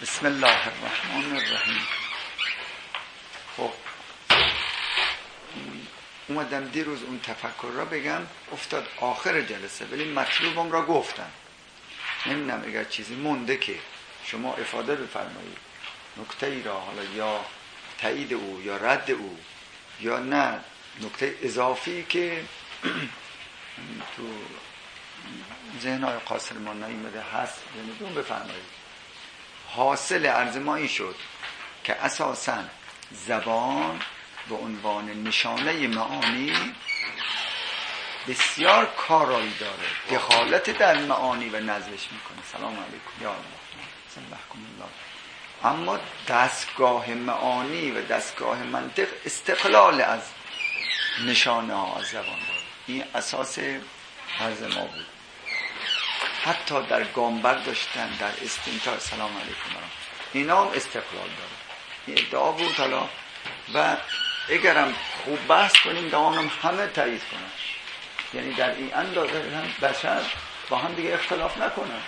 بسم الله الرحمن الرحیم. خب اومدم دیروز اون تفکر را بگم، افتاد آخر جلسه، ولی مطلوبم را گفتم. نمیدونم اگر چیزی مونده که شما افاده بفرمایید، نکته ای را، حالا یا تایید او یا رد او یا نه نکته اضافی که تو ذهن‌های قاصر ما نیامده هست یعنی بفرمایید. حاصل عرض ما این شد که اساساً زبان به عنوان نشانه معانی بسیار کارایی داره، دخالت در معانی و نزلش میکنه. سلام علیکم یا الله سلامکم الله. اما دستگاه معانی و دستگاه منطق استقلال از نشانه ها از زبان داره. این اساس عرض ما بود. حتی در گام برداشتن، در استنتاج، سلام علیکم، اینا هم استقلال داره. این ادعا بود. حالا و اگرم خوب بحث کنیم دوام همه تایید کنن، یعنی در این اندازه هم بشر با هم دیگه اختلاف نکنن.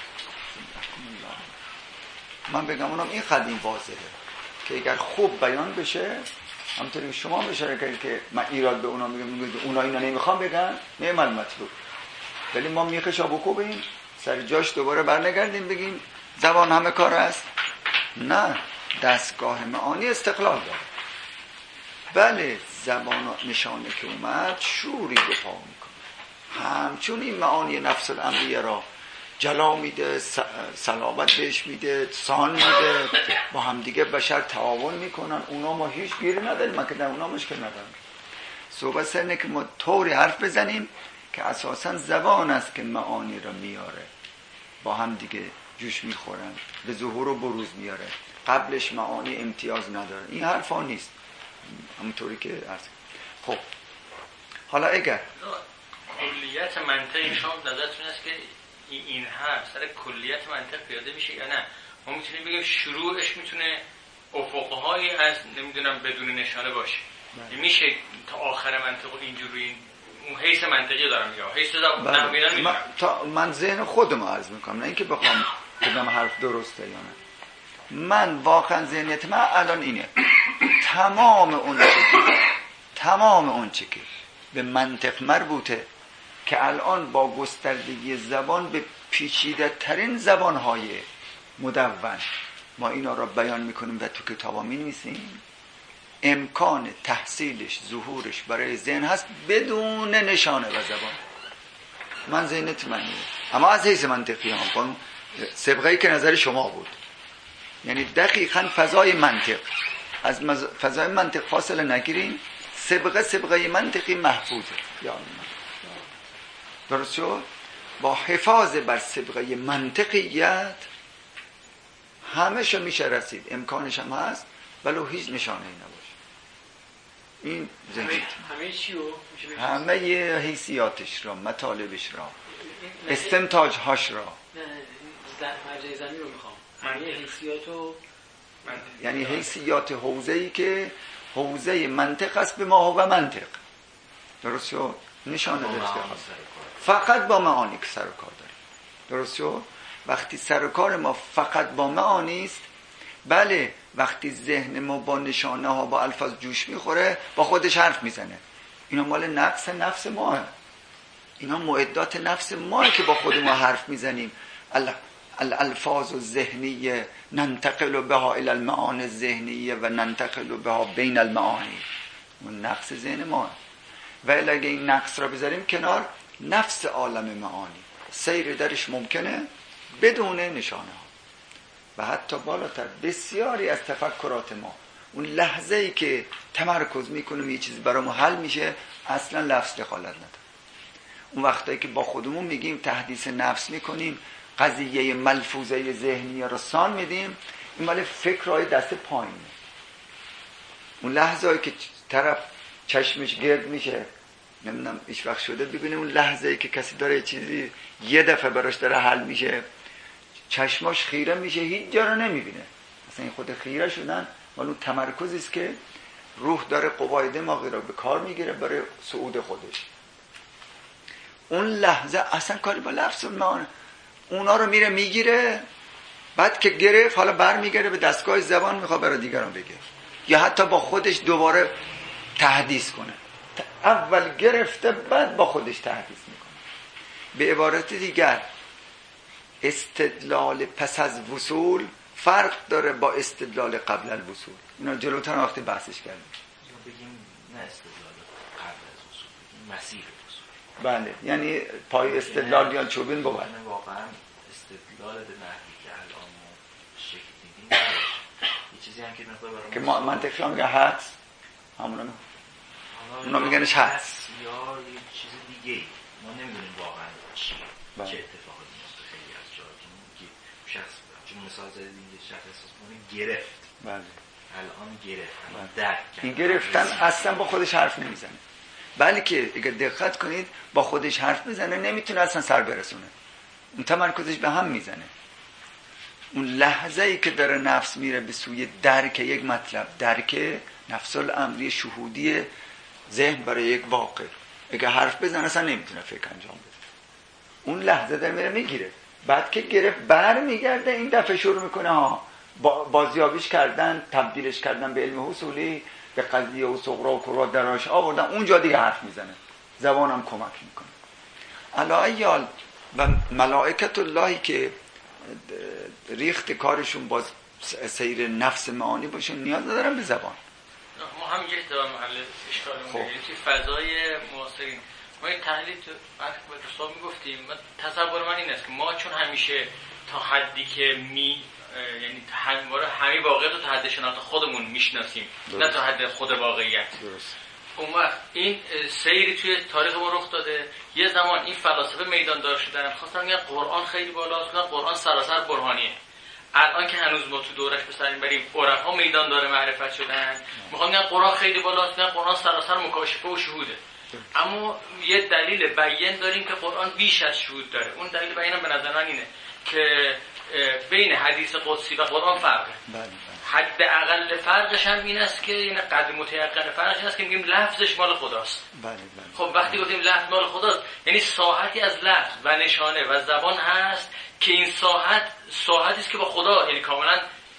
من بگم اونم این قدیم واضحه که اگر خوب بیان بشه، همونطوری که شما بشه که من ایراد به اونا میگم، اونا اینا نمیخوام بگن، نعمل مطلوب، ولی ما میخشا بکوبیم سر جاش دوباره برنگردیم بگیم زبان همه کار است. نه، دستگاه معانی استقلال داره. بله زبان نشانه که اومد شوری به پا میکنه، همچون این معانی نفس الامریه را جلا میده، صلابت بهش میده، سان میده، با هم دیگه بشر تعاون میکنن. اونا ما هیچ گیری نداریم، من که در اونا مشکل ندارم. صحبت سر اینه که ما طوری حرف بزنیم که اساساً زبان است که معانی را میاره، با هم دیگه جوش میخورن، به ظهور و بروز میاره، قبلش معانی امتیاز نداره. این حرفا نیست، همونطوری که عرض. خب حالا اگر کلیت منطق شما نظرتون است که این حرف سر کلیت منطق پیاده میشه یا نه؟ ما میتونیم بگیم شروعش میتونه افقهای از نمیدونم بدون نشانه باشه، میشه تا آخر منطق اینجوری اون حیث منطقی دارم یا حیث نحویان من ذهن خودم عرض میکنم، نه اینکه بخوام بگم حرف درسته یا نه. من واقعا ذهنیت من الان اینه، تمام اون چه که به منطق مربوطه که الان با گستردگی زبان به پیچیده ترین زبانهای مدون ما اینا را بیان میکنیم و تو کتابا مینویسیم، امکان تحصیلش، ظهورش برای ذهن هست بدون نشانه و زبان. من ذهنیت منیه، اما از حیث منطقی هم با سبقه‌ای که نظر شما بود، یعنی دقیقاً فضای منطق از فضای منطق فاصله نگیریم، سبقه منطقی محفوظه. یا درست شد؟ با حفاظ بر سبقه منطقیت همه‌شو میشه رسید، امکانش هم هست ولو هیچ نشانه‌ای نباشه. این ذهنیت همه حیثیاتش را، مطالبش را، استنتاج‌هاش را، مرجع زمین رو میخوام، همه حیثیاتو، یعنی حیثیات حوزه‌ای که حوزه منطق است به ما و منطق. درست شد؟ نشانه داشته هست فقط با معانی که سر و کار داریم. درست شد؟ وقتی سر و کار ما فقط با معانی است، بله وقتی ذهن ما با نشانه ها با الفاظ جوش میخوره با خودش حرف میزنه، اینا مال نقص نفس ماه، اینا معدات نفس ماه که با خود ما حرف میزنیم. الالفاظ الذهنیه ننتقل بها الى المعانی الذهنیه و ننتقل بها بین المعانی، اون نقص ذهن ما. ولی اگه این نقص را بذاریم کنار، نفس عالم معانی سیر درش ممکنه بدون نشانه ها. و حتی بالاتر بسیاری از تفکرات ما اون لحظه‌ای که تمرکز میکنیم یه چیز برامون حل میشه، اصلا لفظ دخالت نداره. اون وقتایی که با خودمون میگیم تحدیث نفس میکنیم، قضیه ملفوظه ذهنی را سان میدیم، این مال فکرهای دست پایینه. اون لحظه‌ای که طرف چشمش گرد میشه، نمیدونم هیچ وقت شده ببینیم اون لحظه‌ای که کسی داره چیزی یه دفعه براش داره حل میشه، چشماش خیره میشه، هیچ جا رو نمیبینه. مثلا این خود خیره شدن مال اون تمرکزی است که روح داره قوای دماغی را به کار میگیره برای صعود خودش. اون لحظه اصلا کاری با لفظ معانی اونا رو میره میگیره، بعد که گرفت حالا برمیگرده به دستگاه زبان، میخواد برای دیگران بگه یا حتی با خودش دوباره تحدیث کنه. اول گرفته بعد با خودش تحدیث میکنه. به عبارت دیگر استدلال پس از وصول فرق داره با استدلال قبل الوصول. اینا جلوتر وقتی بحثش کردیم. بگیم نه استدلال قبل از وصول، بگیم مسیر وصول. بله، یعنی پای استدلال یا چوبین بود. واقعا استدلال به نحوی که الان شکل دیدیم یه چیزی هم که مقدار برای که منطقی هم میگه حدس، همونا اونا میگنش حدس یا یه چیز دیگه ما نمیدونیم واقعا چیه. بله. چه اتفاقی میفته خیلی از جاها که شخص چون مثال زدید یه شخص احساس کنه گرفت. بله. الان گرفت. الان درک کرد. این گرفتن اصلا با خودش حرف نمیزنه. بلکه اگر دقت کنید با خودش حرف میزنه نمیتونه اصلا سر برسونه. اون تمرکزش به هم میزنه. اون لحظه ای که داره نفس میره به سوی درک یک مطلب، درک نفس الامری شهودی ذهن برای یک واقع، اگه حرف بزنه اصلا نمیتونه فکر انجام بده. اون لحظه داره میره میگیره. بعد که گرفت بر میگرده این دفعه شروع میکنه بازیابیش کردن، تبدیلش کردن به علم حصولی، به قضیه و صغرا و کرا دراش آوردن، اونجا دیگه حرف میزنه، زبانم کمک میکنه. علایال و ملائکت اللهی که ریخت کارشون باز سیر نفس معانی باشه نیاز ندارن به زبان. ما هم یه احتمال محل اشکالمون یعنی توی فضای معاصرین ما این تحلیل تو دوستان میگفتیم، تصور من این است که ما چون همیشه تا حدی که یعنی همه واقعیت رو تا حد شناخت خودمون میشناسیم، نه تا حد خود واقعیت. درست. اون وقت این سیری توی تاریخ ما رخ داده. یه زمان این فلاسفه میداندار شدن، خواستن میگن قرآن خیلی بالاست، قرآن سراسر برهانیه. الان که هنوز ما تو دورش به سر میبریم، عرفا میداندار معرفت شدن، میخوان میگن قرآن خیلی بالاست، میگن قرآن سراسر مکاشفه و شهوده. اما یه دلیل بیان داریم که قرآن بیش از شهود داره. اون دلیل بیانم به نظر من اینه که بین حدیث قدسی و قرآن فرقه. حد اقل فرقش هم این است که این قدر متیقن فرقش این است که میگیم لفظش مال خداست. خب وقتی گفتیم لفظ مال خداست یعنی ساحتی از لفظ و نشانه و زبان هست که این ساحتی است که با خدا یعنی کاملا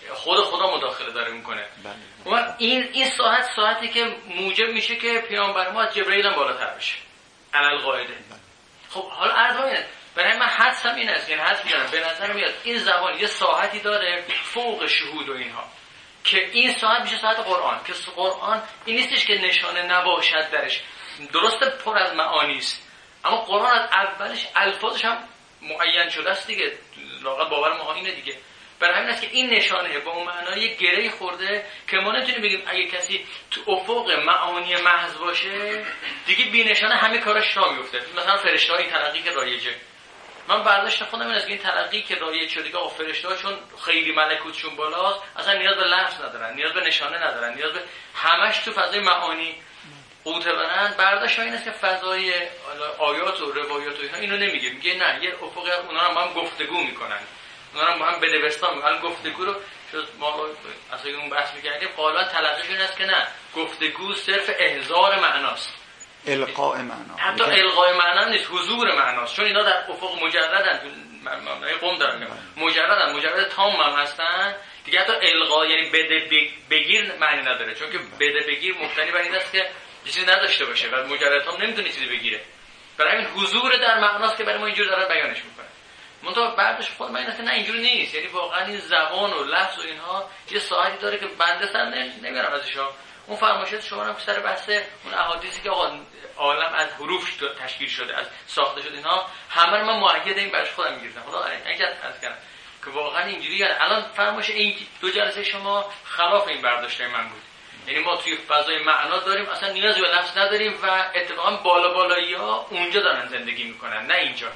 خدا مداخله داره میکنه. اما این ساحتی که موجب میشه که پیامبر ما از جبرئیل هم بالاتر بشه علل قاعده. خب حالا عرض اینه، برای من حدسم این است، یعنی حدس می‌زنم به نظر میاد این زبان یه ساحتی داره فوق شهود و اینها که این ساحت میشه ساحت قرآن، که قرآن این نیستش که نشانه نباشد درش، درسته پر از معانی است اما قرآن از اولش الفاظش هم معین شده است دیگه، واقعا باور ما اینه دیگه. برای همین است که این نشانه با اون معنای گره خورده که ما نمیتونیم بگیم اگه کسی تو افق معانی محض باشه دیگه بی نشانه همه کارش راه میفته. مثلا فرشته‌ها این تلقی که رایجه، من برداشت خودم این است که این تلقی که رایج شده که فرشته‌ها چون خیلی ملکوتشون بالاست اصلا نیاز به لفظ ندارن، نیاز به نشانه ندارن، نیاز به همش تو فضای معانی قوطه برن. برداشت این است که فضای آیات و روایات و اینا اینو نمیگه، میگه نه یه افق اونا هم با هم گفتگو میکنن، اونا هم با هم بدبستان میکنن. گفتگو رو ما اصلا اون بحث می‌کردیم قالا تلقیش این است که نه، گفتگو صرف احضار معناست، القاء معنا، حتی القاء معنا نیست، حضور معناست، چون اینا در افق مجردن، معنای قم دارن مجردن، مجرد تام هم هستن دیگه. حتی القاء یعنی بده بگیر معنی نداره، چون که بده بگیر مبتنی بر این است که چیزی نداشته باشه و مجرد تام نمیتونه چیزی بگیره. برای همین حضور در معناست که برای ما اینجور دارن بیانش میکنن. منتها بعدش خود من اینه نه اینجوری نیست، یعنی واقعا این زبان و لفظ و اینها یه ساعتی داره که بنده سر نمیارم ازش. اون فرمایشات شما هم سر بحث اون احادیثی که آقا عالم از حروف تشکیل شده، از ساخته شده، اینها همه رو من مؤید این برش خودم میگیرم. خدا اینجا عرض کردم که واقعا اینجوری یعنی الان فرمایش این دو جلسه شما خلاف این برداشته من بود. یعنی ما توی فضای معنا داریم، اصلا نیازی به لفظ نداریم و اتفاقا بالایی‌ها اونجا دارن زندگی میکنن نه اینجا.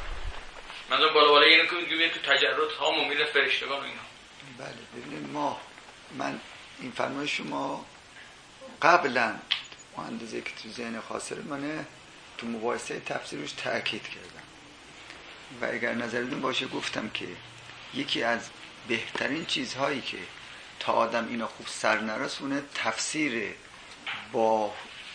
منظور بالایی اینه که میگه تو تجرد ها مومیل فرشتگان و اینا. بله ببینید من این فرمایش شما قبلا اندازه که تو ذهن خاصر منه تو مباحثه تفسیرش تأکید کردم و اگر نظرتون باشه گفتم که یکی از بهترین چیزهایی که تا آدم اینا خوب سر نرسونه تفسیر با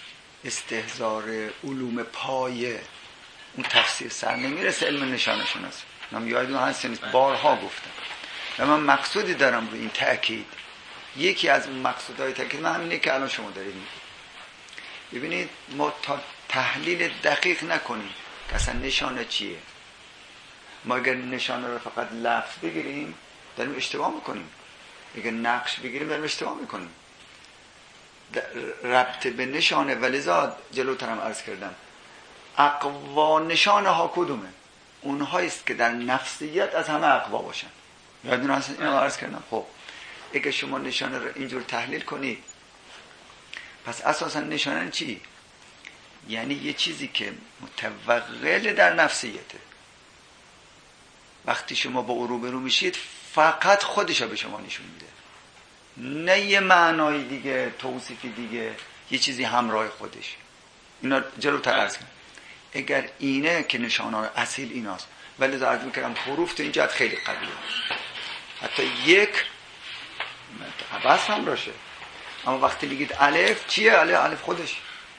استحضار علوم پایه، اون تفسیر سر نمیرسه علم نشانه شناسی. من یادتون هست بارها گفتم و من مقصودی دارم رو این تأکید. یکی از اون مقصودهای تأکید من همینه که الان شما دارید میگید. ببینید ما تا تحلیل دقیق نکنیم که اصلا نشانه چیه. ما اگر نشانه رو فقط لفظ بگیریم داریم اشتباه میکنیم، اگر نقش بگیریم داریم اشتباه میکنیم. ربط به نشانه، ولذا جلوترم عرض کردم اقوا نشانه ها کدومه؟ اونهاییست که در نفسیت از همه اقوا باشن. یادتون هست اینو عرض کردم. خب اگه شما نشانه رو اینجور تحلیل کنید، پس اساسا نشانه چی؟ یعنی یه چیزی که متوغل در نفسیته. وقتی شما با او روبرو میشید فقط خودشو به شما نشون میده، نه یه معنای دیگه، توصیفی دیگه، یه چیزی همراه خودش. اینا جلوتر عرض کنم. اگر اینه که نشانه اصیل ایناست، ولی عرض میکردم حروف تو این جهت خیلی قویه، حتی یک بس هم راشه. اما وقتی میگید الف چیه؟ الف خودش.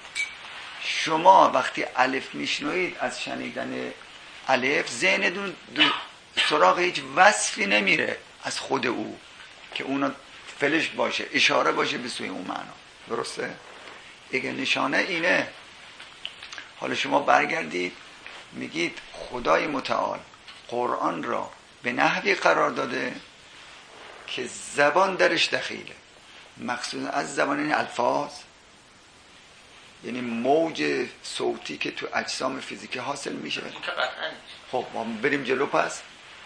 شما وقتی الف میشنوید از شنیدن الف ذهنتون سراغ هیچ وصفی نمیره از خود او که اونا فلش باشه، اشاره باشه به سوی اون معنا. درسته؟ اگه نشانه اینه، حالا شما برگردید میگید خدای متعال قرآن را به نحوی قرار داده که زبان درش دخیله. مقصود از زبان این الفاظ، یعنی موج صوتی که تو اجسام فیزیکی حاصل میشه. خب ما بریم جلو. پس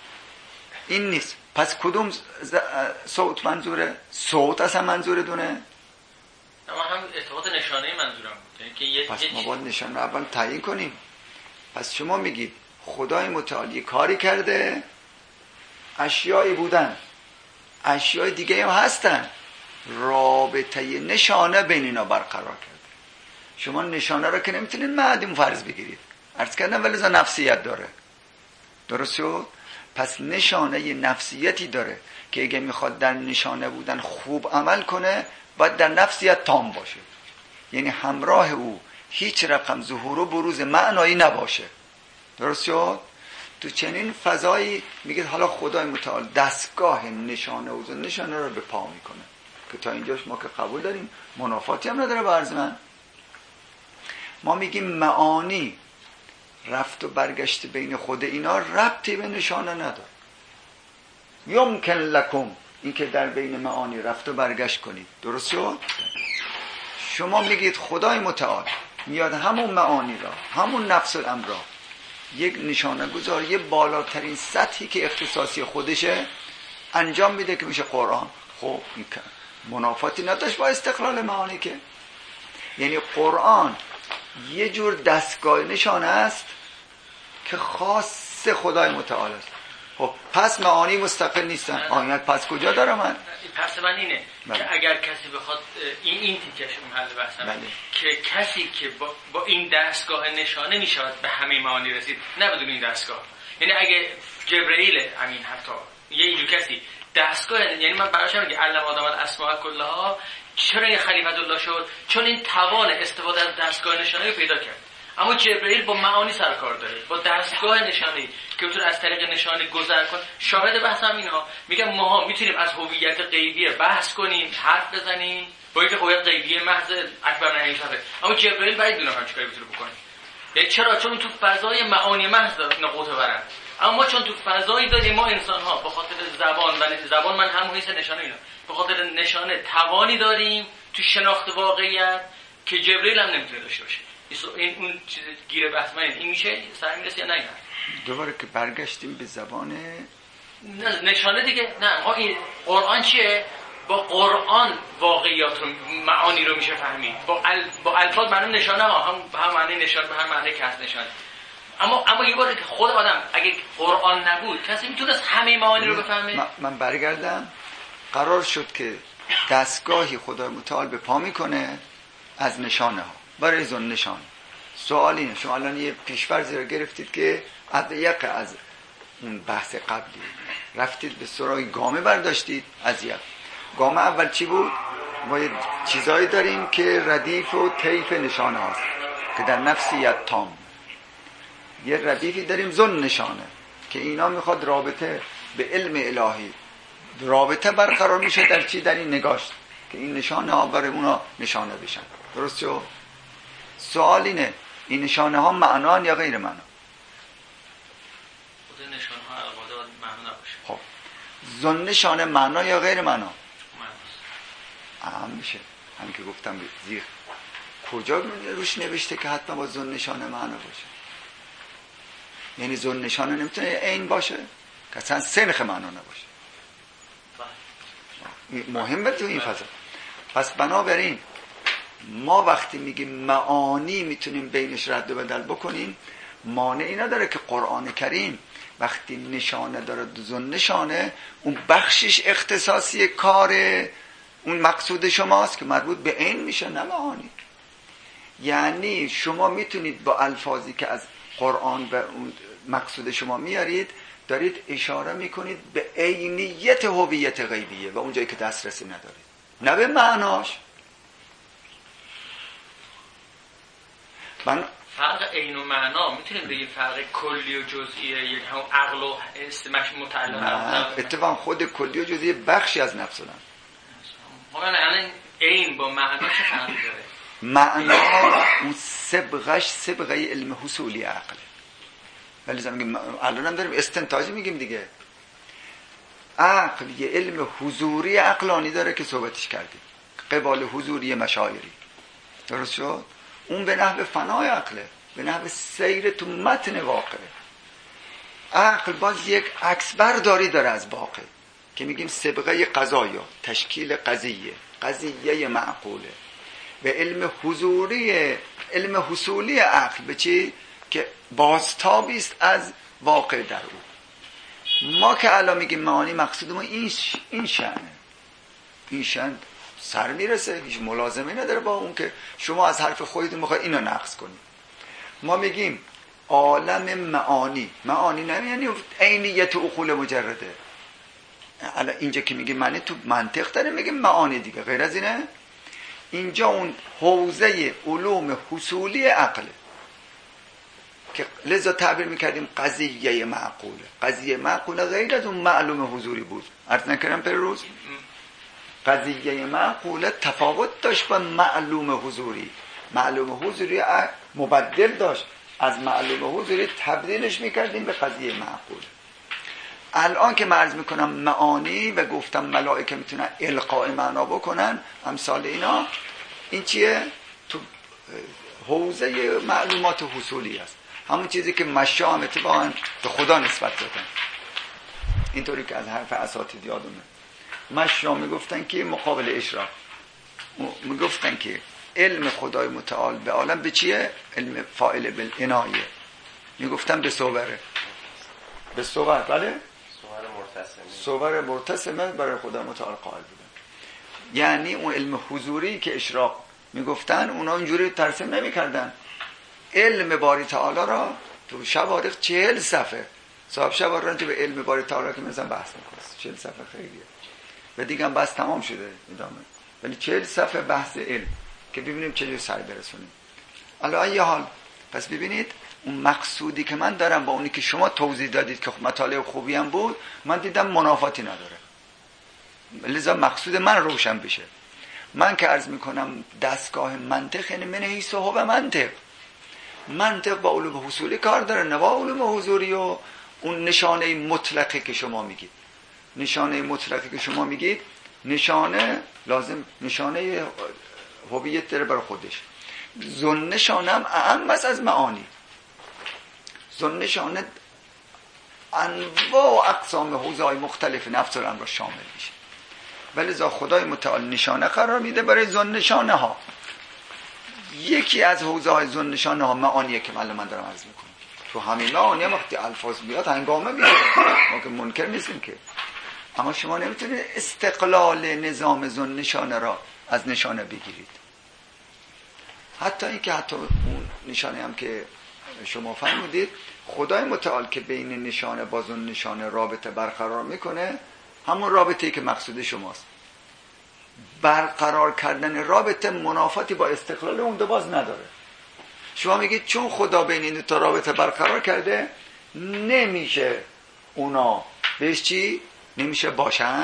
این نیست. پس کدوم صوت منظوره؟ صوت اصلا منظوره دونه؟ اما هم ارتباط نشانه منظورم بود. پس ما باید نشانه اول تعیین کنیم. پس شما میگید خدای متعال کاری کرده، اشیایی بودن، اشیای دیگه هم هستن، رابطه نشانه بین اینا برقرار کرده. شما نشانه رو که نمیتونید معدوم فرض بگیرید، عرض کردم، ولی ذا نفسیت داره. درست شد؟ پس نشانه نفسیتی داره که اگه میخواد در نشانه بودن خوب عمل کنه باید در نفسیت تام باشه، یعنی همراه او هیچ رقم ظهور و بروز معنایی نباشه. درست شد؟ تو چنین فضایی میگه حالا خدای متعال دستگاه نشانه و نشانه رو به پا میکنه که تا اینجاش ما که قبول داریم، منافاتی هم نداره با عرض من. ما میگیم معانی رفت و برگشت بین خود اینا ربطی به نشانه نداره. یمکن لکم، این که در بین معانی رفت و برگشت کنید. درست شد؟ شما میگید خدای متعال میاد همون معانی را، همون نفس الامر را یک نشانه گذار، یه بالاترین سطحی که اختصاصی خودشه انجام میده که میشه قرآن. خب این منافاتی نداشت با استقلال معانی که، یعنی قرآن یه جور دستگاه نشانه است که خاص خدای متعال است. خب پس معانی مستقل نیستن. آیت پس کجا داره من؟ پس من اینه که اگر کسی بخواد این تیکش محل بحثم که کسی که با این دستگاه نشانه میشود به همه معانی رسید، نه بدون این دستگاه. یعنی اگه جبرئیل امین حتی یه اینجور کسی دستگاه، یعنی من براشم میگه علم آدم الاسماء کلها، چرا این خلیفت الله شد؟ چون این توان استفاده از دستگاه نشانه رو پیدا کرد. اما جبرئیل با معانی سرکار داره، با دستگاه نشانه‌ای که بتونه از طریق نشانه گذر کنه. شاهد بحث هم اینا میگم ماها میتونیم از هویت غیبی بحث کنیم، حرف بزنیم، با اینکه هویت غیبی محض اکبر نهی شده، اما جبرئیل باید بدونه هم چیکار بتونه بکنه. یعنی چرا؟ چون تو فضای معانی محض نقطه برن. اما چون تو فضایی داریم ما انسان ها به خاطر زبان من هم حیث نشانه اینا، به خاطر نشانه توانی داریم تو شناخت واقعیت که جبرئیل هم نمیتونه داشته باشه. این اون چیز گیره بحث من این میشه سر میرسه یا نه؟ دوباره که برگشتیم به زبان نشانه دیگه. نه ما این قرآن چیه؟ با قرآن واقعیات رو معانی رو میشه فهمید. با الفاظ معنی نشانه ها هم معنی نشانه به هر معنی که هست نشانه. اما یه بار خود آدم اگه قرآن نبود کسی میتونست همه معانی رو بفهمه. من برگردم، قرار شد که دستگاهی خدای متعال به پا میکنه از نشانه ها برای زن نشانه. سوال اینه، شما الان یه پیش‌فرضی رو گرفتید که از اون بحث قبلی رفتید به سراغ گامه برداشتید. از یک گامه اول چی بود؟ ما یه چیزایی داریم که ردیف و طیف نشانه هاست که در نفسیت تام. یه ردیفی داریم زن نشانه که اینا میخواد رابطه به علم الهی رابطه برقرار میشه در چی؟ در این نگاش که این نشانه ها برای اونا نشانه بشن. درست شد؟ سوال اینه این نشانه ها معنان یا غیر معنا؟ خود نشانه ها البته معنا باشه. خب ذن نشانه معنا یا غیر معنا؟ معناست. میشه همین که گفتم زیر کجا روش نوشته که حتما با ذن نشانه معنا باشه؟ یعنی ذن نشانه نمیتونه عین باشه که اصلا سنخ معنا نباشه. مهمه تو این فضا. پس بنابراین ما وقتی میگیم معانی میتونیم بینش رد و بدل بکنیم، مانعی نداره که قرآن کریم وقتی نشانه داره ذن نشانه، اون بخشش اختصاصی کار اون مقصود شماست که مربوط به عین میشه نه معانی. یعنی شما میتونید با الفاظی که از قرآن و اون مقصود شما میارید دارید اشاره میکنید به عینیت هویت غیبیه و اونجایی که دسترسی ندارید، نه به معناش. فرق عین و معنا میتونیم بگیم فرق کلی و جزئیه، یک هم عقل و استمش متعلق. اتفاقا خود کلی و جزئی بخشی از نفس اونن. الان عین با معنا چه فرقی داره؟ معنا اون سبقه علم حصولی عقله. ولی میگیم الان هم داریم استنتاجی میگیم دیگه. عقل یه علم حضوری عقلانی داره که صحبتش کردیم، قبال حضوری مشاعری. درست شد؟ اون به نحو فنای عقله، به نحو سیر تو متن واقعه. عقل باز یک عکس برداری داره از واقع که میگیم سبقه قضایا، تشکیل قضیه معقوله. به علم حضوری، علم حصولی عقل به چی؟ که بازتابی است از واقع در او. ما که الان میگیم معانی، مقصودمون این شأنه. این شأن سر میرسه، هیچ ملازمه نداره با اون که شما از حرف خودتون میخواید اینو نقض کنید. ما میگیم عالم معانی نه یعنی عینیت عقول مجرده. الان اینجا که میگیم معنی تو منطق داره میگیم معانی دیگه، غیر از اینه. اینجا اون حوزه علوم حصولی عقله که لذا تعبیر میکردیم قضیه معقوله. قضیه معقوله غیر از اون معلوم حضوری بود. عرض نکردم پر روز قضیه معقوله تفاوت داشت با معلوم حضوری. معلوم حضوری مبدل داشت، از معلوم حضوری تبدیلش میکردیم به قضیه معقوله. الان که عرض میکنم معانی و گفتم ملائکه میتونن القاء معنا بکنن امثال اینا، این چیه؟ تو حوزه معلومات حصولی است. همون چیزی که مشا هم اتفاقا به خدا نسبت دادن. اینطوری که از حرف اساتید یادمه، مشا میگفتن که مقابل اشراق میگفتن که علم خدای متعال به عالم به چیه؟ علم فاعل بالعنایه. میگفتن به صوره، به صور، بله؟ صور مرتسمه برای خدا متعال قائل بودن. یعنی اون علم حضوری که اشراق میگفتن اونا اینجوری ترسیم نمیکردن. علم باری تعالی را تو شوارق 40 صفحه صاحب شوارق راجع به علم باری تعالی که مثلا بحث میکنه. 40 صفحه خیلیه و دیگه هم بس تمام شده ادامه، ولی 40 صفحه بحث علم که ببینیم چجوری سر برسونیم. حالا ای حال پس ببینید اون مقصودی که من دارم با اونی که شما توضیح دادید که مطالعه خوبی هم بود، من دیدم منافاتی نداره. لذا مقصود من روشن بشه. من که عرض میکنم دستگاه منطق یعنی من حیث و منطق با علوم حصولی کار داره، نه با علوم حضوری و اون نشانه مطلقی که شما میگید. نشانه مطلقی که شما میگید نشانه لازم نشانه هویت داره برای خودش. ذن نشانه هم اهم است از معانی. ذن نشانه انواع و اقسام حوزه‌های مختلف نفس الامر را شامل میشه. ولی ذا خدای متعال نشانه قرار میده برای ذن نشانه ها. یکی از حوزه‌های ذن نشانه ها معانیه که من دارم عرض میکنم. تو همین معانی وقتی الفاظ بیاد هنگامه میاد، ما که منکر نیستیم که. اما شما نمیتونید استقلال نظام ذن نشانه را از نشانه بگیرید. حتی اینکه حتی اون نشانه هم که شما فرمودید، خدای متعال که بین نشانه با ذن نشانه رابطه برقرار میکنه، همون رابطه‌ای که مقصود شماست. برقرار کردن رابطه منافاتی با استقلال اون دو باز نداره. شما میگید چون خدا بین این دو رابطه برقرار کرده، نمیشه اونا بهش چی؟ نمیشه باشن،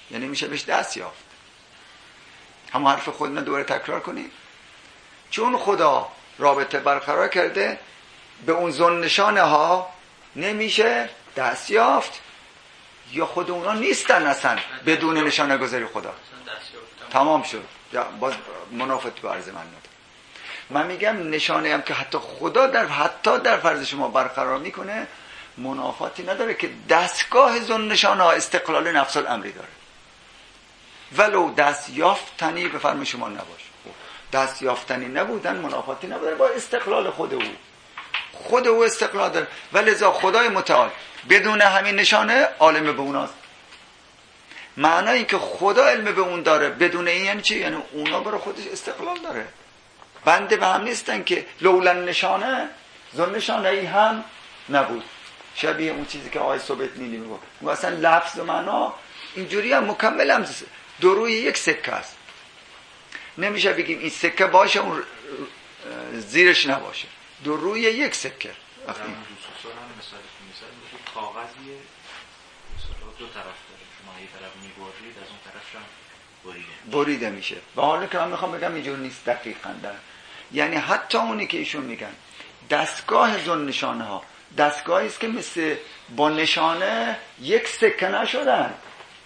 یعنی میشه بهش دست یافت. همون حرف خودنا دوباره تکرار کنیم. چون خدا رابطه برقرار کرده به اون ذل نشانه ها نمیشه دست یافت، یا خود اونا نیستن اصلا بدون نشانه گذاری خدا. تمام شد. باز منافات با عرض من نداره. من میگم نشانه هم که حتی خدا حتی در فرض شما برقرار میکنه منافاتی نداره که دستگاه ذل نشانه ها استقلال نفس الامری داره. ولو دست یافتنی به فرم شما نباشه. دست یافتنی نبودن منافاتی نداره با استقلال خود او استقلال داره. ولذا خدای متعال بدون همین نشانه عالم به اوناست. معنی این که خدا علم به اون داره بدون این یعنی چی؟ یعنی اونا برای خودش استقلال داره. بنده به هم نیستن که لولا نشانه ذل نشانه ای هم نبود. شبیه اون چیزی که آقای سوبتنینی میگفت. اصلا لفظ و معنا اینجوری هم مکمل هم دو روی یک سکه است. نمیشه بگیم این سکه باشه اون زیرش نباشه. دو روی یک سکه. وقتی مثال کاغذیه دو طرف داره. شما یه طرف میبرید از اون طرفش هم بریده میشه. و حالا که من میخوام بگم اینجور نیست دقیقاً یعنی حتی اونی که ایشون میگن دستگاه ذل نشانه ها دستگاهی است که مثل با نشانه یک سکه نشدن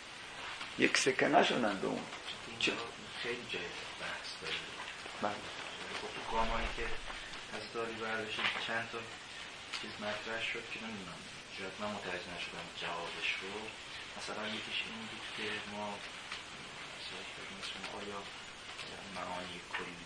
به اون خیلی جای بحث داره. تو گامانی که از داری برداشتیم چند تا چیز مطرح شد که نمیدونم شاید من متوجه نشدم جوابش رو. مثلا یکیش این بود که ما مثلا آیا معانی کلی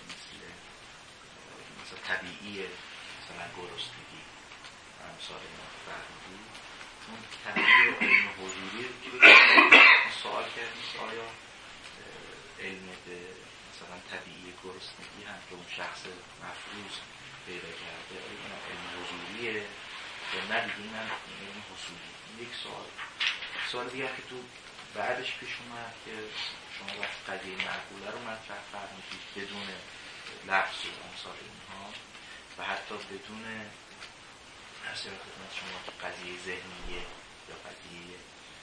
مثل طبیعی مثلا گرسنگی امثال ما فرمودی اون طبیعی علم حضوری که سوال کردیم آیا علم به مثلا طبیعی گرسنگی هم که اون شخص مفروض پیدا کرده آیا این علم حضوریه یا نه دیگه این هم علم حصولی. یک سوال دیگه که تو بعدش پیش اومد که شما وقت قضیه معقوله رو مطرح فرمودید بدون لفظ و امثال اینها و حتی بدون حسیر خدمت شما که قضیه ذهنیه یا قضیه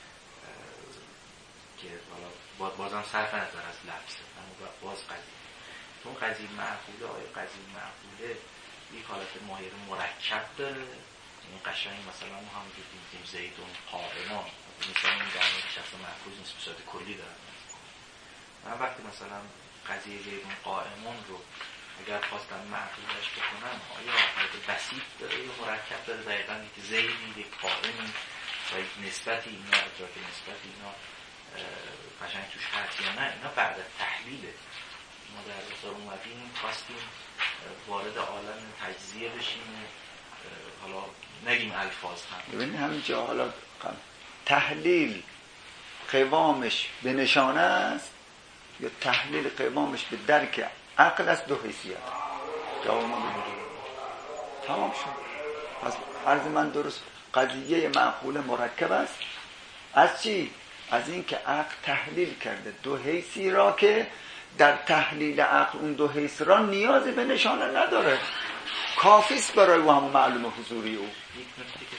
که بازم صرف نظر از لفظه اما باز قضیه اون قضیه معقوله آیا قضیه معقوله یک حالت ماهر مرکب داره؟ این قشنگ مثلا ما هم دیدیم زیدون قائمان مثلا این در مورد شخص محفوظ نیست به صورت کلی دارم. من وقتی مثلا قضیه زیدون قائمان رو اگر خواستم معقولش بکنم آیا حالت بسیط داره یا مرکب داره؟ دقیقا یک زیدی یک قائمی و یک نسبتی اینا ادراک نسبتی اینا قشنگ توش هست یا نه؟ اینا بعد تحلیله. ما در بسار اومدیم خواستیم وارد عالم تجزیه بشیم حالا نگیم الفاظ هم ببینید همینجا حالا تحلیل قوامش به نشانه است یا تحلیل قوامش به درک عقل است. دو حیثیت جواب ما تمام شد. از عرض من درست قضیه معقول مرکب است از چی؟ از این که عقل تحلیل کرده دو حیثی را که در تحلیل عقل اون دو حیث را نیاز به نشانه نداره، کافیست برای او همون معلوم حضوری او. یک نکته که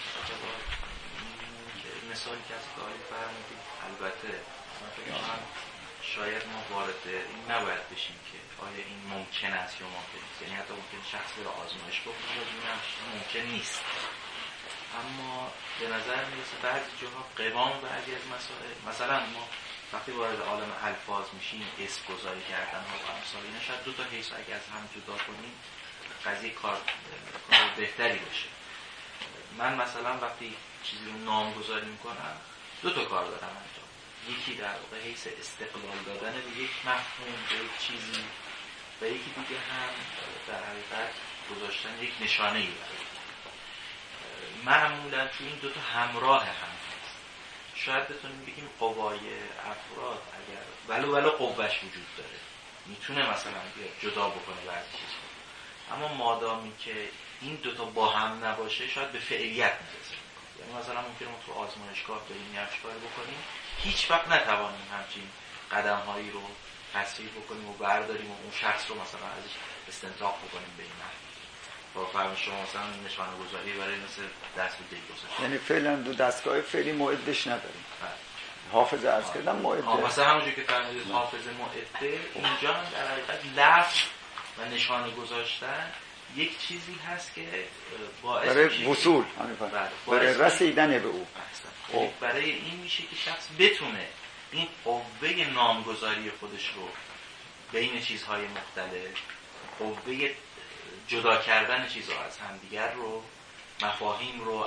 مثالی که از کاری فرمودید البته من شاید ما وارد این نباید بشیم که آیا این ممکن است یا ممکن نیست، یعنی حتی ممکن شخص رو آزمایش بکنه و ببینم ممکن نیست. اما به نظر میرسه بعضی جاها قوام بعضی از مسائل مثلا ما وقتی وارد عالم الفاظ میشیم اسم گذاری کردن ها و امثال اینا شاید دو تا حیث اگه از هم جدا کنیم قضیه کار بهتری باشه. من مثلا وقتی چیزی رو نامگذاری میکنم دو تا کار دارم انجام. یکی در واقع حیث استقلال دادن به یک مفهوم به یک چیزی و یکی دیگه هم در حقیقت گذاشتن یک نشانه‌ای برای معمولا چون این دوتا همراه هم هست. شاید بتونیم بگیم قوای افراد اگر ولو قوش وجود داره میتونه مثلا جدا بکنه بعضی چیزها، اما مادامی که این دوتا با هم نباشه شاید به فعلیت نرسه. یعنی مثلا ممکنه ما تو آزمایشگاه بریم یه کاری بکنیم هیچ وقت نتوانیم همچین قدم هایی رو تصویر بکنیم و برداریم و اون شخص رو مثلا ازش استنتاق بکنیم به این معنی با فهم شما مثلا نشانه گذاری برای مثل دست و دل گذاشت. یعنی فعلا دو دستگاه فعلی موعد بهش نداریم. حافظه عرض کردم معده. مثلا همونجور که فرمودید حافظه معده، اینجا هم در حقیقت لفظ و نشانه گذاشتن یک چیزی هست که باعث برای وصول، برای رسیدن به او، برای این میشه که شخص بتونه این قوه نامگذاری خودش رو بین چیزهای مختلف، قوه جدا کردن چیزها از همدیگر رو، مفاهیم رو،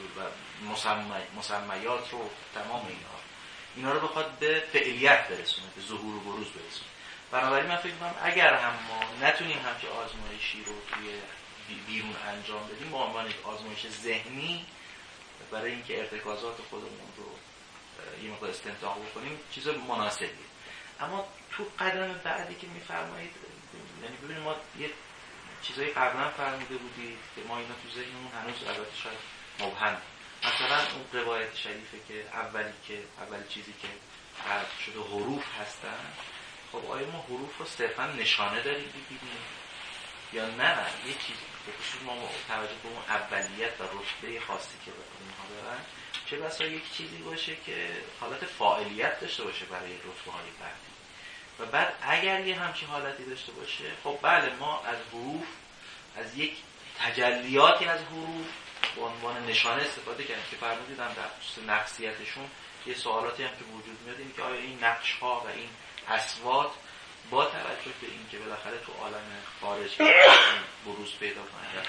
مسمیات رو، تمام اینا رو بخواد به فعلیت برسونه، به ظهور و بروز برسونه. بنابراین من فکر می‌کنم اگر هم ما نتونیم همچه آزمایشی رو توی بیرون انجام بدیم به عنوان یک آزمایش ذهنی برای اینکه ارتکازات خودمون رو یه مقدار استنتاق بکنیم، چیز مناسبیه. اما تو قدم بعدی که می‌فرمایید، یعنی ببینید ما یه چیزایی قبلا فرموده بودید که ما اینا تو ذهنمون هنوز البته شاید مبهم، مثلا اون روایت شریفه که اولی چیزی که حرف شده حروف هستن. خب آیا ما حروف رو صرفا نشانه داریم ببینیم یا نه یه چیزی به خصوص ما توجه به اون اولیت و رتبه خاصی که اینها دارن، چه بسا یک چیزی باشه که حالت فاعلیت داشته باشه برای رتبه‌های بعدی، و بعد اگر یه همچین حالتی داشته باشه، خب بله ما از حروف، از یک تجلیاتی از حروف به عنوان نشانه استفاده کردیم که فرمودید هم در خصوص نقصیتشون یه سوالاتی هم که وجود میاد این که آیا این نقش‌ها و این اصوات با توجه به این که بالاخره تو عالم خارج بروز پیدا کنن،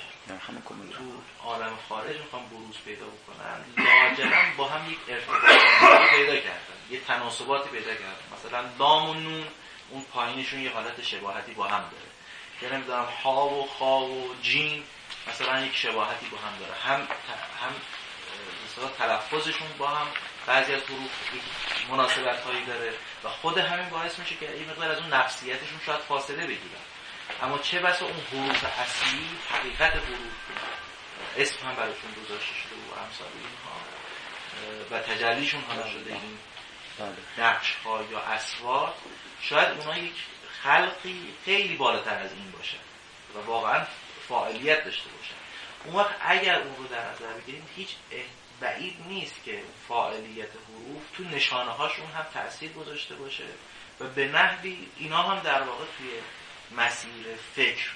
تو عالم خارج میخوام بروز پیدا بکنن، لاجرم با هم یک ارتباطی پیدا کردن، یه تناسباتی پیدا کردن. مثلا لام و نون اون پایینشون یه حالت شباهتی با هم داره، یا نمیدونم ها و خا و جیم مثلا یک شباهتی با هم داره، هم مثلا تلفظشون با هم بعضی از حروف مناسبت هایی داره و خود همین باعث میشه که این مقدار از اون نفسیتشون شاید فاصله بگیرن. اما چه بسا اون حروف اصلی، حقیقت حروف، اسم هم براشون گذاشته شده و امثال اینها و تجلیشون حالا شده این نقش ها یا اصوات، شاید اونا یک خلقی خیلی بالاتر از این باشه و واقعا فاعلیت داشته باشن. اون وقت اگر اون رو در نظر بگیریم هیچ بعید نیست که فاعلیت حروف تو نشانه هاشون هم تأثیر گذاشته باشه و به نحوی اینا هم در واقع توی مسیر فکر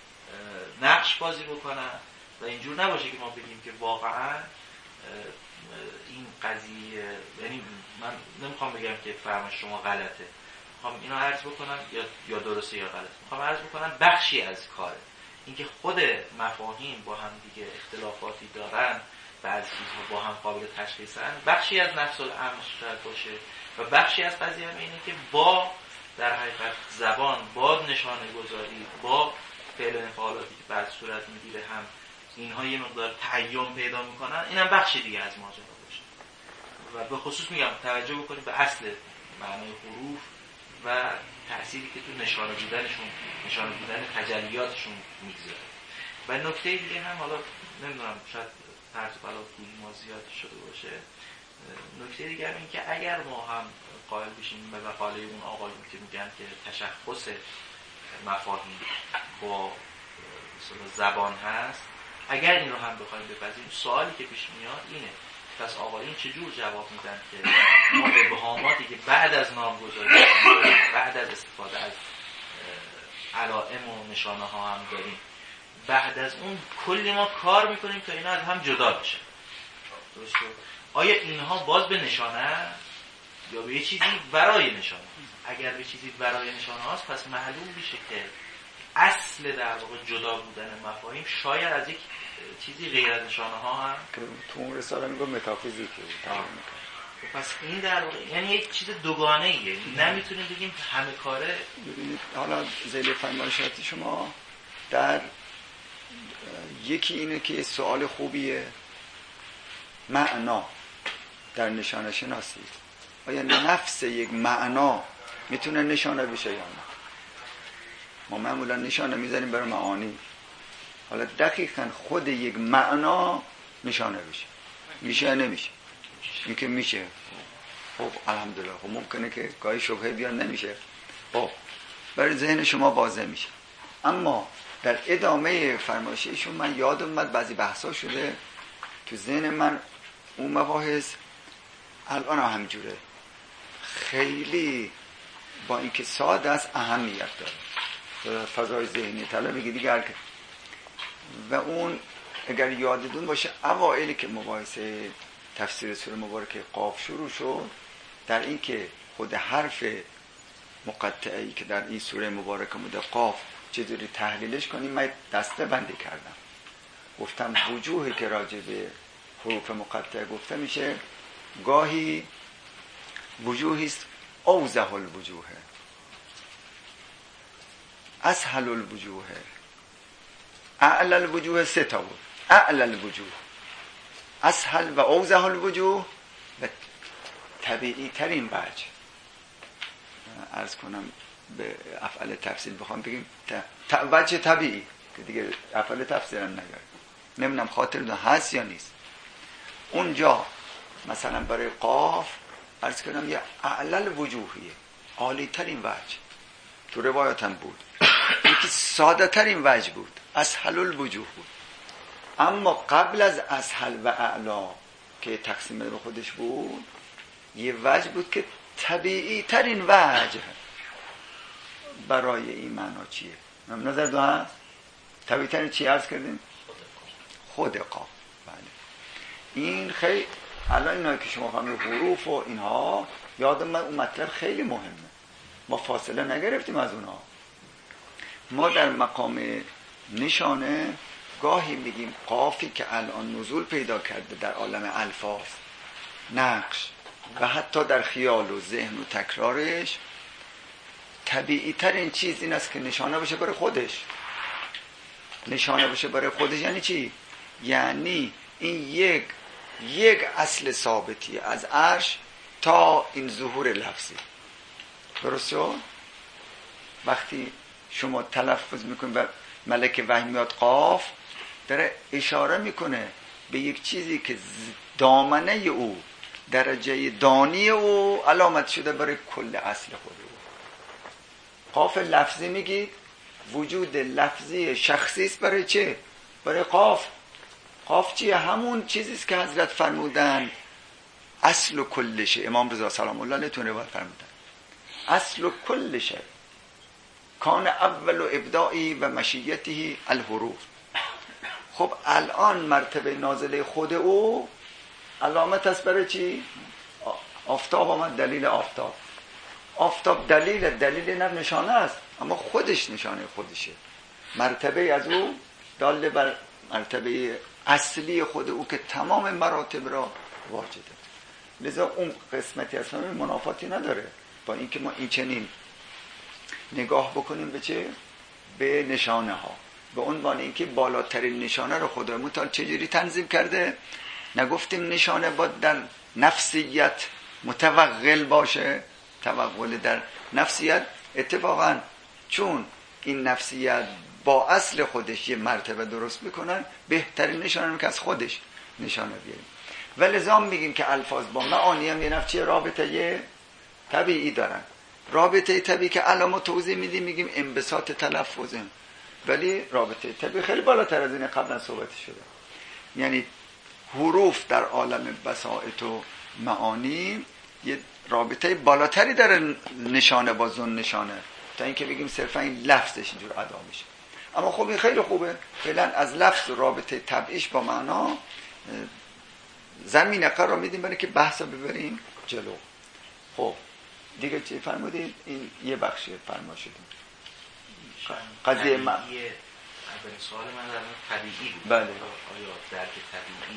نقش بازی بکنن و اینجور نباشه که ما بگیم که واقعا این قضیه، یعنی من نمیخوام بگم که فهم شما غلطه، میخوام اینو عرض بکنم یا درسته یا غلطه، میخوام عرض بکنم بخشی از کاره اینکه خود مفاهیم با هم دیگه اختلافاتی دارن، بعضی چیزها با هم قابل تشخیصن، بخشی از نفس الامر شاید باشه و بخشی از قضیه هم اینه که با در حقیقت زبان، با نشانه گذاری، با فعل انفعالاتی که بعد صورت میگیره هم اینها یه مقدار تعین پیدا میکنن، اینم بخشی دیگه از ماجرا باشه. و به خصوص میگم توجه بکنید به اصل معنای حروف و تأثیری که تو نشانه بودن تجلیاتشون میگذاره. و نکته دیگه هم حالا نمیدونم شاید طرز بلا پولی ما زیاد شده باشه، نکته دیگه هم این که اگر ما هم قائل بشیم به مقاله اون آقایون که میگن که تشخص مفاهیم با زبان هست، اگر این رو هم بخوایم بپذیریم، سوالی که پیش میاد اینه پس آقایون چجور جواب میدن که ما ابهاماتی که بعد از نامگذاری، بعد از استفاده از علائم و نشانه ها هم داریم، بعد از اون کلی ما کار میکنیم تا اینا از هم جدا بشن. درسته؟ آیا اینها باز به نشانه یا به یه چیزی برای نشانه؟ اگر به چیزی برای نشانه هاست پس معلوم میشه که اصل در واقع جدا بودن مفاهیم شاید از یک چیزی غیر از نشانه ها هم تو اون رساله میگم متافیزیکه. پس این در واقع یعنی یک چیز دوگانه ایه، نمیتونیم بگیم همه کاره. ببینید حالا ذیل فرمایشات شما در یکی اینه که سوال خوبیه، معنا در نشانه شناسی آیا نفس یک معنا میتونه نشانه بشه یا نه؟ ما معمولا نشانه میذاریم برای معانی، حالا دقیقاً خود یک معنا نشانه بشه، میشه یا نمیشه؟ این که میشه، خب الحمدلله. خب ممکنه که گاهی شبهه بیاد نمیشه، خب برای ذهن شما واضح میشه. اما در ادامه فرمایششون من یاد اومد بعضی بحثا شده تو ذهن من، اون مباحث الان همجوره، خیلی با اینکه ساده است اهمیت داره. فضای ذهنی طلب میگه دیگه و اون اگر یادتون باشه اوائلی که مباحثه تفسیر سوره مبارکه قاف شروع شد، در این که خود حرف مقطعی که در این سوره مبارکه بوده قاف چجوری تحلیلش کنیم، من دسته بندی کردم. گفتم وجوهی که راجع به حروف مقطعه گفته میشه، گاهی وجوهی است اوضح الوجوه، اسهل الوجوه، اعلى الوجوه، سه تا بود. اعلى الوجوه، اسهل و اوضح الوجوه و طبیعی ترین وجه. عرض کنم به افعال تفصیل بخوام بگیم وجه طبیعی که دیگه افعال تفصیل هم نگرد، نمیدونم خاطر دو هست یا نیست. اونجا مثلا برای قاف عرض کنم یه اعلى الوجوهیه، عالی ترین وجه تو روایاتم بود. یکی ساده ترین وجه بود، اسهل الوجوه بود. اما قبل از اسهل و اعلا که تقسیم به خودش بود، یه وجه بود که طبیعی ترین وجه برای این معنا چیه؟ نظر دو هست؟ طبیعی ترین چی عرض کردیم؟ خود قاف. بله. این خیلی الان اینایی که شما فهمید حروف و اینها، یادم من اون مطلب خیلی مهمه، ما فاصله نگرفتیم از اونها. ما در مقام نشانه گاهی میگیم قافی که الان نزول پیدا کرده در عالم الفاظ، نقش و حتی در خیال و ذهن و تکرارش، طبیعی ترین چیز این است که نشانه بشه برای خودش. نشانه بشه برای خودش یعنی چی؟ یعنی این یک اصل ثابتی از عرش تا این ظهور لفظی. درسته؟ وقتی شما تلفظ میکنید و ملک وحی میاد قاف، داره اشاره میکنه به یک چیزی که دامنه او، درجه دانی او علامت شده برای کل اصل خود او. قاف لفظی میگید، وجود لفظی شخصی است برای چه؟ برای قاف. قاف چیه؟ همون چیزیست که حضرت فرمودن اصل و کل شی. امام رضا سلام الله علیه تون روایت فرمودن اصل و کل شی کان اول و ابداعی و مشیته الحروف. خب الان مرتبه نازله خود او علامت است برای چی؟ آفتاب آمد، دلیل آفتاب. آفتاب دلیل نشانه است، اما خودش نشانه خودشه. مرتبه از او داله بر مرتبه اصلی خود او که تمام مراتب را واجده. لذا اون قسمتی اصلا منافاتی نداره با اینکه ما این چنین نگاه بکنیم به چه؟ به نشانه ها، به عنوان اینکه بالاترین نشانه رو خدای متعال چجوری تنظیم کرده. نگفتیم نشانه باید در نفسیت متوغل باشه. توغل در نفسیت اتفاقا چون این نفسیت با اصل خودش یه مرتبه درست میکنن، بهترین نشانه رو که از خودش نشانه بیاریم. و لذا میگیم که الفاظ با معانی هم یه نفچه رابطه طبیعی دارن. رابطه طبیعی که علامه توضیح میدیم میگیم انبساط تلفظ، ولی رابطه طبیعی خیلی بالاتر از این قبلا صحبت شده. یعنی حروف در عالم بساطت و معانی یه رابطه بالاتری داره نشانه با زن نشانه، تا اینکه بگیم صرفا این لفظش اینجور ادا میشه. اما خب این خیلی خوبه، فعلا از لفظ و رابطه طبعیش با معنا زمین قرار میدیم برای که بحث رو ببریم جلو. خب دیگه چی فرمودید؟ این یه بخشی فرما شدیم. قضیه اولین سوال من در مورد طبیعی بود. بله. آیا درک طبیعی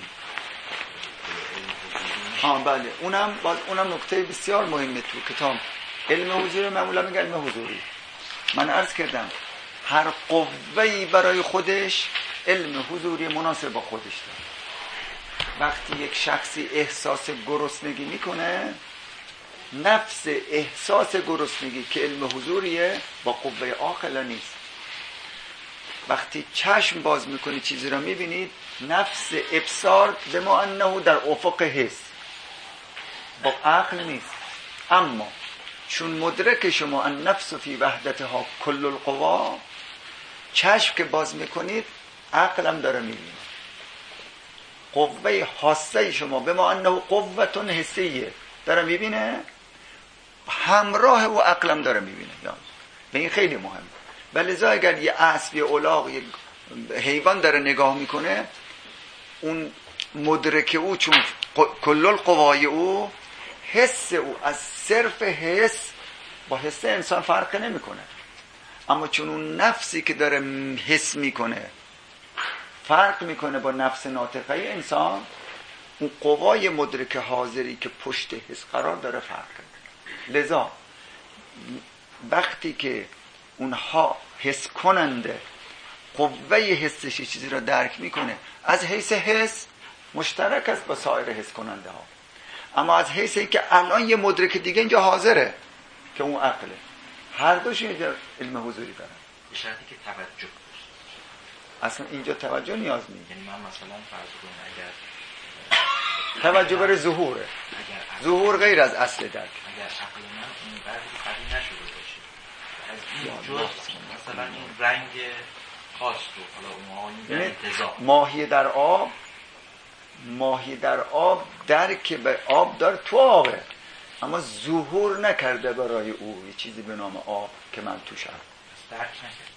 بله، اونم نکته بسیار مهمه تو کتاب علم حضوری. معمولا میگن علم حضوری. من عرض کردم هر قوه‌ای برای خودش علم حضوری مناسب با خودش داره. وقتی یک شخصی احساس گرسنگی میکنه، نفس احساس گرسنگی که علم حضوریه با قوه عاقله نیست. وقتی چشم باز میکنی چیزی را میبینید، نفس ابصار به ما انه در افق حس، با عقل نیست. اما چون مدرک شما النفس فی وحدتها کل القوا، چشم که باز میکنید عقلم داره میبینه. قوه حاسه شما به ما انه قوتون حسیه داره میبینه، همراه و عقلم داره میبینه. به این خیلی مهمه. ولذا اگر یه اسب، یه الاغ، یه حیوان داره نگاه میکنه، اون مدرک او چون کل القوای او، حس او از صرف حس با حس انسان فرق نمیکنه، اما چون اون نفسی که داره حس میکنه فرق میکنه با نفس ناطقه انسان، اون قوای مدرک حاضری که پشت حس قرار داره فرق کنه. لذا وقتی که اونها حس کننده قوه حسش چیزی را درک میکنه، از حیث حس مشترک است با سایر حس کننده ها، اما از حیث این که الان یه مدرک دیگه اینجا حاضره که اون عقله، هر دوش اینجا علم حضوری دارن، به شرطی که توجه باشه. اصلا اینجا توجه نیاز نیست. یعنی من مثلا فرض کنم اگر توجه بر ظهوره، ظهور غیر از اصل درک. اگر عقل من اینقدر قوی نشده باشه از این جز مثلا این رنگ خاص رو، حالا اون انتزاع ماهی در آب درک به آب داره تو آبه، اما ظهور نکرده برای او یه چیزی به نام آب که من توشم. درک نکرده،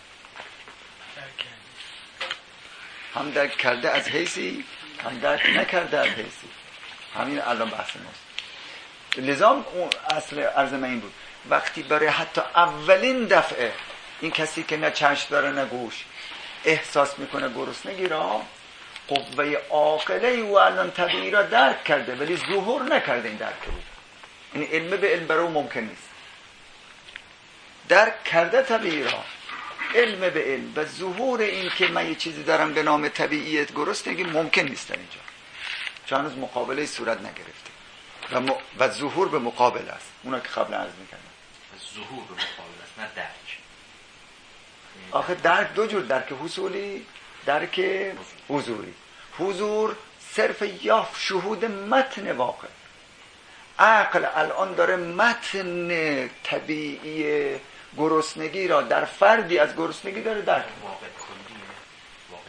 هم درک کرده از حیثی، هم درک نکرده از حیثی. همین الان بحث ماست. لذا اون اصل عرض من این بود، وقتی برای حتی اولین دفعه این کسی که نه چشم داره نه گوش احساس میکنه گرسنگی را، قوه عاقله او الان طبیعی را درک کرده ولی ظهور نکرده این درک بود. این علم به علم برای ممکن نیست. درک کرده طبیعی را، علم به علم و ظهور این که من یه چیزی دارم به نام طبیعیت گرسنگی ممکن نیست در اینجا، چون هنوز مقابله صورت نگرفته و ظهور به مقابل است. اونا که قبل عرض میکردم ظهور به مقابل است نه درک. آخه درک دو جور، درک حصولی، درک حضوری. حضور صرف یا شهود متن واقع. عقل الان داره متن طبیعی گرسنگی را در فردی از گرسنگی داره درک. واقع کلیه، واقع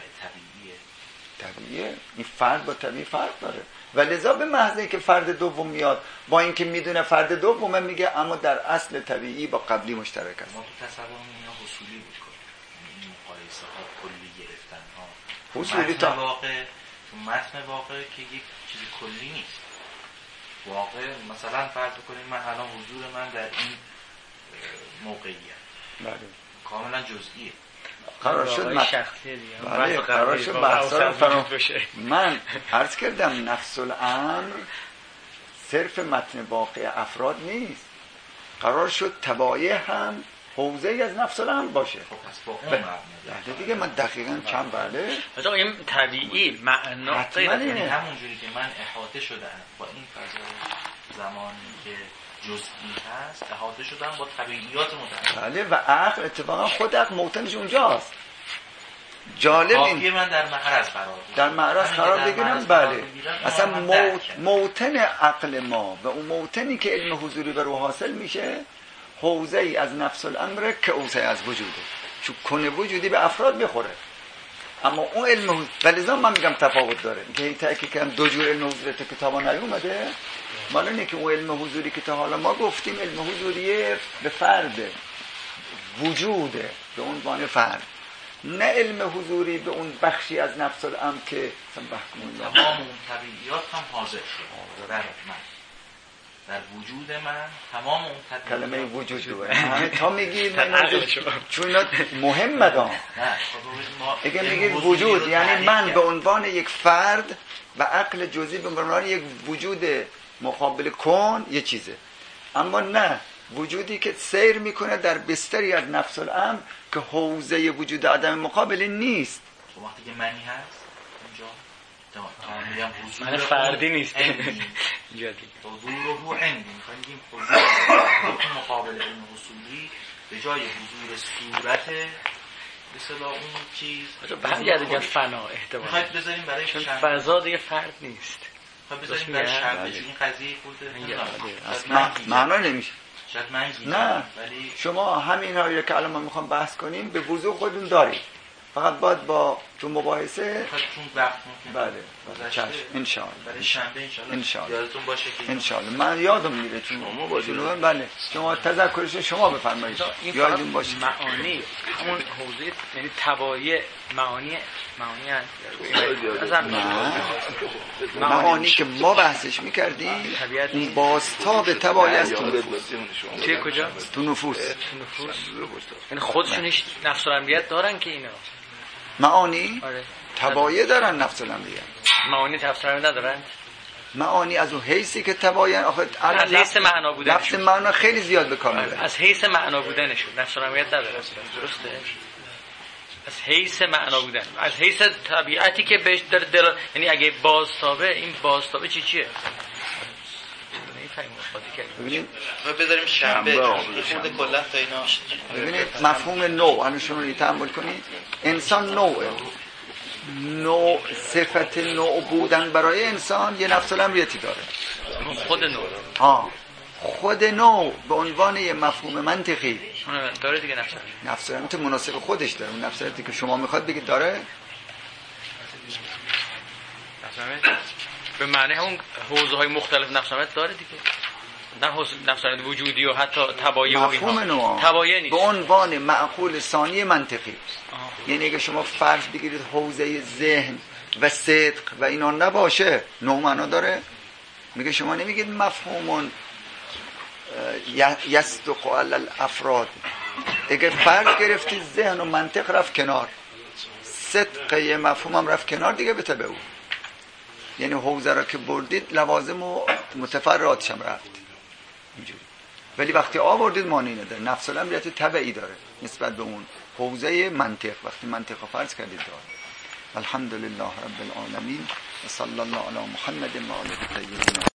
طبیعیه. این فرد با طبیعی فرق داره و لذا به محض اینکه فرد دوم میاد با اینکه میدونه فرد دومه میگه اما در اصل طبیعی با قبلی مشترک است. ما تو تصورمون اینا حصولی بود کنیم، این مقایسه ها کلی گرفتن ها حصولی تا تو متن واقع که یک چیز کلی نیست. واقع مثلا فرض کنیم من الان حضور من در این موقعیت کاملا جزئیه، قرار شد شخصیه دیگه. بله قرار شد بحثا بشه. من عرض کردم نفس الامر صرف متن واقع افراد نیست، قرار شد تبایع هم حوزه ای از نفس الامر باشه. خب پس با اون مبنا دیگه من دقیقاً چند بله مثلا این طبیعی معنا غیر از یعنی همونجوری که من احاطه شدم با این فضای زمانی که جزئی هست، احاطه شدن با طبیعیات متعدد. بله و عقل اتفاقا خود عقل موطنش اونجاست. جالب این من در معرض قرار بگیرم بله اصلا موطن عقل ما و اون موطنی که علم حضوری بر او حاصل میشه حوزه ای از نفس الامر که حوزه از وجوده، چون کنه وجودی به افراد میخوره، اما اون علم ولذا من میگم تفاوت داره که این تاکید کردم دو جور علم حضوری تو کتابا نیومده. مال اینه که اون علم حضوری که تا حالا ما گفتیم علم حضوری به فرد وجوده به عنوان فرد، نه علم حضوری به اون بخشی از نفس الامر که تمام اون طبیعیات هم حاضر شد در من، در وجود من تمام اون طبیعیات. کلمه وجود دوباره همه تا میگید چون مهم مدام اگه میگید وجود یعنی من به عنوان یک فرد و عقل جزئی به عنوان یک وجود مقابل کن یه چیزه، اما نه وجودی که سیر میکنه در بستری از نفس الامر که حوزه وجود آدم مقابل نیست. وقتی که منی هست اینجا من فردی نیست حضور و روح عندی میگیم حضور مقابل علم حصولی به جای حضور صورت به اصطلاح اون چیز برگرده که فنا احتمال میخواید بذاریم برای چون فضا دیگه فرد نیست، بذاریم برای شرطش این قضیه خود معنا نمیشه. شاید من نه شما همین هایی که الان ما میخوام بحث کنیم به وضوح خودتون دارید، فقط باید با تو مباحثه چون وقت بله چشم ان شاء الله برای شنبه ان شاء الله یادتون باشه که ان شاء الله من یادم میره چون ما بازیلو بله شما تذکرش شما بفرمایید یادتون باشه. معانی همون حوزه یعنی تبایع معانی معانی که ما بحثش میکردیم اون بازتاب تبایع است تو نفوس. توی کجا؟ تو نفوس. یعنی خودشون هیچ نفس الامریت دارن که اینا معانی آره. تبایع دارن نفس الامریت. معانی نفس الامریت ندارن. معانی از اون حیثی که تبایع آخه از حیث معنا بودنشون لفظ معنا خیلی زیاد به کار میبره. از حیث معنا بودنشون نفس الامریت نداره درسته؟ از حیث معنا بودن، از حیث طبیعتی که بهش داره یعنی اگه بازتابه این بازتابه چیه؟ ببینید بذاریم شنبه خود کلا تا اینا. ببینید مفهوم نوع الان شما رو تأمل کنید. انسان نوعه، نوع صفت نوع بودن برای انسان یه نفس الامریتی داره. خود نوع خود نوع به عنوان یه مفهوم منطقی داره دیگه. نفس الامریت مناسب خودش داره. اون نفس الامریتی که شما میخواد بگید داره به معنی همون حوزه های مختلف نفس الامریت داره دیگه. نه نفس الامریت وجودی و حتی تبایع و مفهوم نوع تبایع نیست. به عنوان معقول ثانی منطقی. یعنی اگه شما فرض بگیرید حوزه ذهن و صدق و اینا نباشه نوع معنا داره. میگه شما نمیگید مفهومون یصدق علی الافراد. اگه فرض گرفتید ذهن و منطق رفت کنار، صدق یه مفهوم هم رفت کنار دیگه، به تبع او یعنی حوزه را که بردید لوازم و متفرعاتش هم رفت اینجوری. ولی وقتی آوردید معنی نداره. نفس الامریت تبعی داره نسبت به اون حوزه منطق. وقتی منطق رو فرض کردید داره. الحمدلله رب العالمین و صلی الله علی محمد و آله الطاهرین.